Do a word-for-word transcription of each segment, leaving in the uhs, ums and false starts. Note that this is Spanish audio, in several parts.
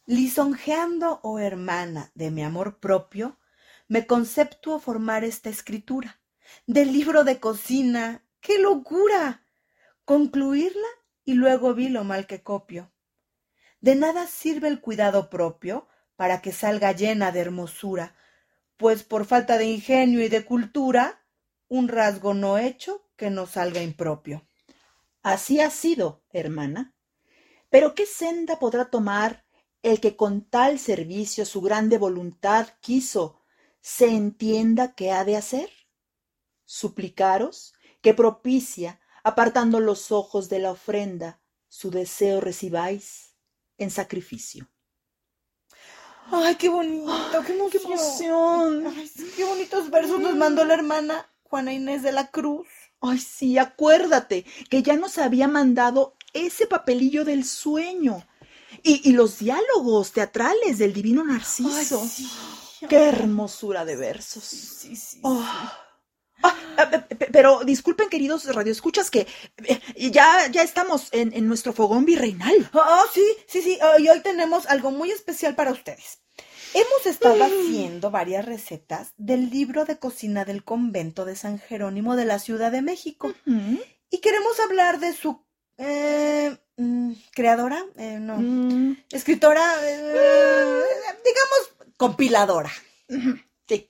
Lisonjeando, oh hermana, de mi amor propio, me conceptuo formar esta escritura, del libro de cocina. ¡Qué locura! Concluirla y luego vi lo mal que copio. De nada sirve el cuidado propio para que salga llena de hermosura, pues por falta de ingenio y de cultura, un rasgo no hecho que no salga impropio. Así ha sido, hermana. Pero ¿qué senda podrá tomar el que con tal servicio su grande voluntad quiso, se entienda qué ha de hacer? Suplicaros que propicia, apartando los ojos de la ofrenda, su deseo recibáis en sacrificio. ¡Ay, qué bonito! ¡Qué emoción! ¡Qué emoción! Ay, sí, qué bonitos versos nos mandó la hermana Juana Inés de la Cruz. Ay, sí, acuérdate que ya nos había mandado ese papelillo del sueño y, y los diálogos teatrales del divino Narciso. Ay, sí. ¡Qué hermosura de versos! Sí, sí, oh. sí. Ah, pero disculpen, queridos radioescuchas, que ya, ya estamos en, en nuestro fogón virreinal. Oh, oh, sí, sí, sí. Oh, y hoy tenemos algo muy especial para ustedes. Hemos estado haciendo varias recetas del libro de cocina del convento de San Jerónimo de la Ciudad de México. Uh-huh. Y queremos hablar de su eh, mm, creadora, eh, no, Mm. escritora, eh, digamos, compiladora. Uh-huh. Sí.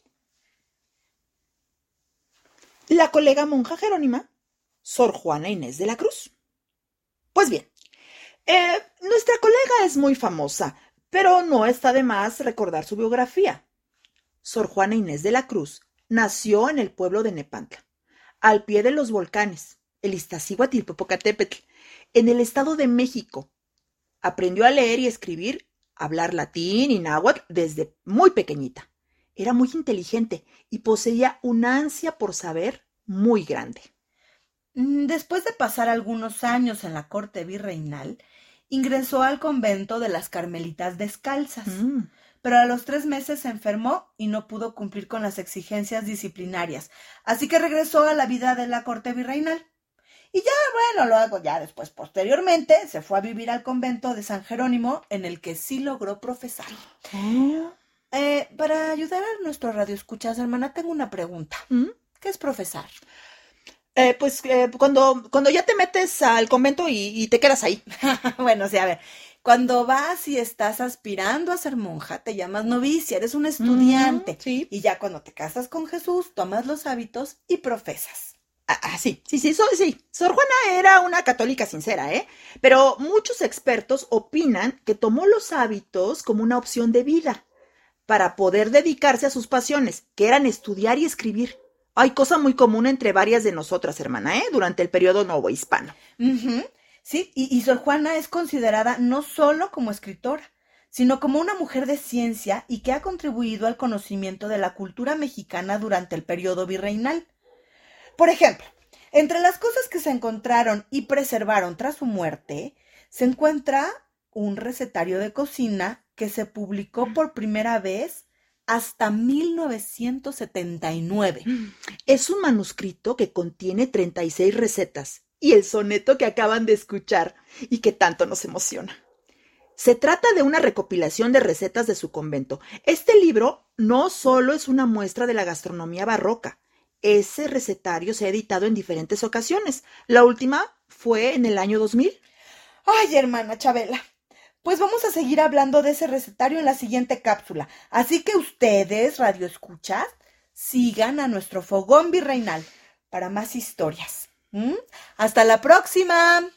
La colega monja jerónima, Sor Juana Inés de la Cruz. Pues bien, eh, nuestra colega es muy famosa, pero no está de más recordar su biografía. Sor Juana Inés de la Cruz nació en el pueblo de Nepantla, al pie de los volcanes, el Iztaccíhuatl y el Popocatépetl, en el Estado de México. Aprendió a leer y escribir, hablar latín y náhuatl desde muy pequeñita. Era muy inteligente y poseía una ansia por saber muy grande. Después de pasar algunos años en la corte virreinal, ingresó al convento de las Carmelitas Descalzas, Mm. pero a los tres meses se enfermó y no pudo cumplir con las exigencias disciplinarias, así que regresó a la vida de la corte virreinal. Y ya, bueno, luego ya después, posteriormente, se fue a vivir al convento de San Jerónimo, en el que sí logró profesar. Oh. Eh, para ayudar a nuestro radioescuchas, hermana, tengo una pregunta. ¿Mm? ¿Qué es profesar? Eh, pues eh, cuando, cuando ya te metes al convento y, y te quedas ahí. Bueno, sí, a ver, cuando vas y estás aspirando a ser monja, te llamas novicia, eres un estudiante. Mm, sí. Y ya cuando te casas con Jesús, tomas los hábitos y profesas. Ah, ah, sí, sí, sí, so, sí. Sor Juana era una católica sincera, ¿eh? Pero muchos expertos opinan que tomó los hábitos como una opción de vida para poder dedicarse a sus pasiones, que eran estudiar y escribir. Hay cosa muy común entre varias de nosotras, hermana, ¿eh? Durante el periodo novohispano. Uh-huh. Sí, y, y Sor Juana es considerada no solo como escritora, sino como una mujer de ciencia y que ha contribuido al conocimiento de la cultura mexicana durante el periodo virreinal. Por ejemplo, entre las cosas que se encontraron y preservaron tras su muerte, se encuentra un recetario de cocina que se publicó por primera vez hasta mil novecientos setenta y nueve. Es un manuscrito que contiene treinta y seis recetas y el soneto que acaban de escuchar y que tanto nos emociona. Se trata de una recopilación de recetas de su convento. Este libro no solo es una muestra de la gastronomía barroca. Ese recetario se ha editado en diferentes ocasiones. La última fue en el año dos mil. Ay, hermana Chabela, pues vamos a seguir hablando de ese recetario en la siguiente cápsula. Así que ustedes, radioescuchas, sigan a nuestro fogón virreinal para más historias. ¿Mm? ¡Hasta la próxima!